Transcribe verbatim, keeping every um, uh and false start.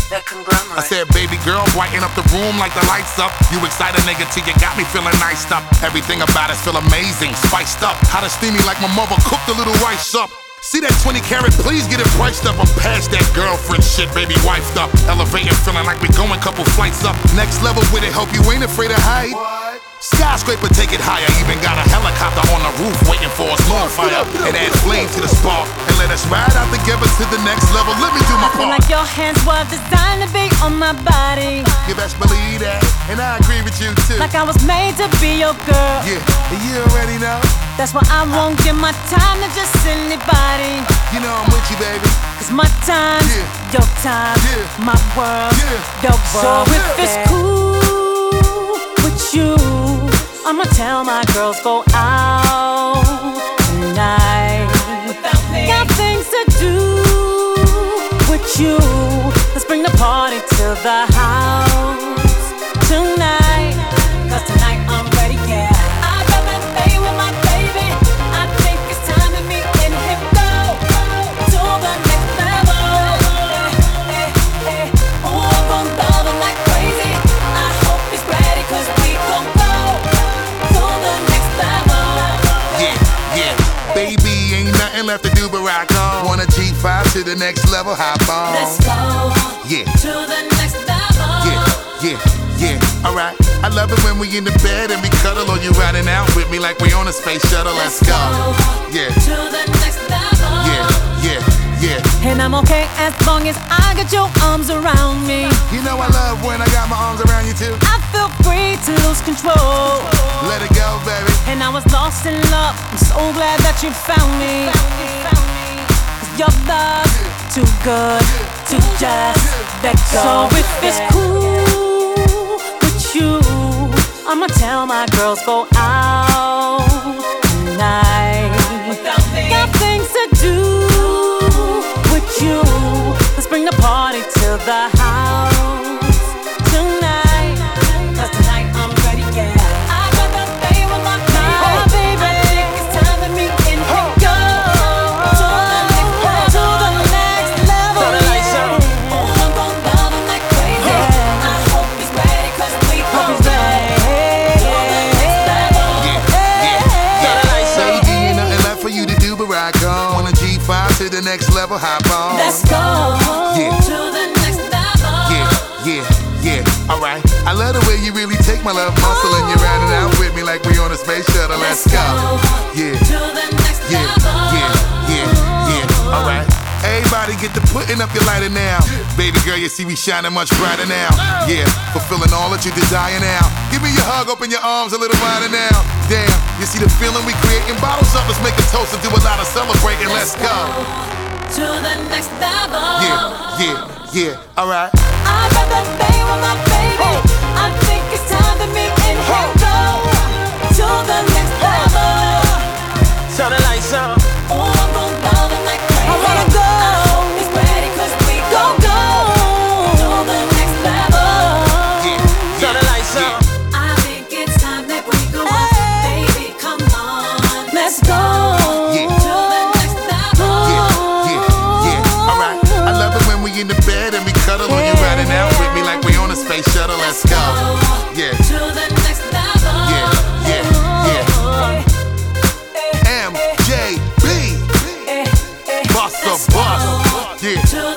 The conglomerate. I said, baby girl, brighten up the room like the lights up. You excited, nigga, till you got me feeling niced up. Everything about us feel amazing, spiced up. Hot and steamy like my mother cooked a little rice up. See that twenty carat, please get it priced up. I'm past that girlfriend shit, baby, wifed up. Elevating, feeling like we going couple flights up. Next level with it, hope you ain't afraid of height. Skyscraper, take it higher. Even got a helicopter on the roof waiting for us, long fire. And add flame to the spark and let us ride out together to the next level. Let me do my part. Like your hands were designed to be on my body. You best believe that, and I agree with you too. Like I was made to be your girl. Yeah, and you already know. That's why I won't give my time to just anybody. You know I'm with you, baby. Cause my time, yeah. your time, yeah. my world, yeah. your world. So if yeah. it's cool with you, I'ma tell my girls go out tonight. Without me. Got things to do with you. Let's bring the party to the house tonight. Cause tonight I'm ready, yeah. I'd rather stay with my baby. I think it's time to meet and hip go to the next level. Hey, hey, hey. Oh, I'm gon' love him like crazy. I hope he's ready cause we gon' go to the next level. Yeah, yeah, baby, ain't nothing left to do but rock on. Want a G five to the next level, hop on. Let's go yeah. to the next level. Yeah, yeah, yeah, alright. I love it when we in the bed and we cuddle, or you riding out with me like we on a space shuttle. Let's go. Yeah, to the next level. yeah, yeah, yeah. And I'm okay as long as I got your arms around me. You know I love when I got my arms around you too. I feel free to lose control. Let it go, baby. And I was lost in love. I'm so glad that you found me. Cause your love's too good to just let go. So if it's cool with you, I'ma tell my girls go out tonight. Got things to do with you. Let's bring the party to the house tonight. Cause tonight I'm ready, yeah. I'd rather stay with my baby. I think it's time to meet and hit go to the next level. To the next level, yeah. Oh, I'm gon' love him like crazy. I hope he's ready cause we gon' go to the next level. Yeah, yeah, yeah. Baby, ain't nothing left for you to do but rock on. Want a G five to the next level, hop on. Let's go yeah. to the next level. Yeah, yeah, yeah, alright. I love the way you really take my love muscle and you're riding out with me like we on a space shuttle. Let's go. Yeah, to the next yeah, level. yeah, yeah, yeah, alright. Everybody get to putting up your lighter now. Baby girl, you see we shining much brighter now. Yeah, fulfilling all that you desire now. Give me your hug, open your arms a little wider now. Damn, you see the feeling we creating? Bottles up, let's make a toast and do a lot of celebrating. Let's go to the next level. Yeah, yeah, yeah, alright. I'd rather stay with my baby. I think it's time to meet and hit go to the next level. Turn the lights on. Oh, I'm gon' love him like crazy. I wanna go. I hope he's ready cause we gon' go to the next level. Yeah, Turn the lights on. I think it's time that we go up. Baby, come on. Let's go Yeah. to the next level. yeah, yeah, yeah, alright. I love it when we in the bed and we cuddle, or you riding out with me like we on a space shuttle. Let's go. Yeah, To the next level. yeah, yeah, yeah. M J B, Boss the Boss. Yeah. To